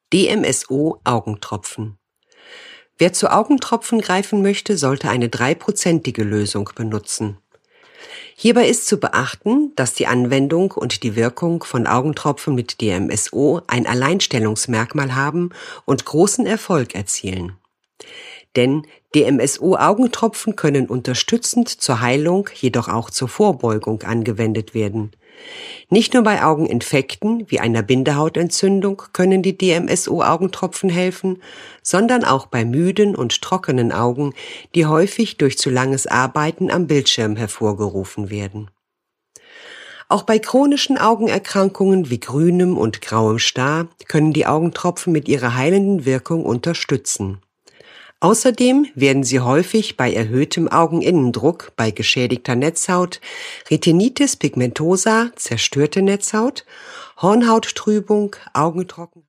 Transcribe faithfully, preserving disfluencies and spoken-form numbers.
D M S O-Augentropfen. Wer zu Augentropfen greifen möchte, sollte eine dreiprozentige Lösung benutzen. Hierbei ist zu beachten, dass die Anwendung und die Wirkung von Augentropfen mit D M S O ein Alleinstellungsmerkmal haben und großen Erfolg erzielen. Denn D M S O-Augentropfen können unterstützend zur Heilung, jedoch auch zur Vorbeugung angewendet werden. Nicht nur bei Augeninfekten wie einer Bindehautentzündung können die D M S O-Augentropfen helfen, sondern auch bei müden und trockenen Augen, die häufig durch zu langes Arbeiten am Bildschirm hervorgerufen werden. Auch bei chronischen Augenerkrankungen wie grünem und grauem Star können die Augentropfen mit ihrer heilenden Wirkung unterstützen. Außerdem werden sie häufig bei erhöhtem Augeninnendruck, bei geschädigter Netzhaut, Retinitis pigmentosa, zerstörte Netzhaut, Hornhauttrübung, Augentrocken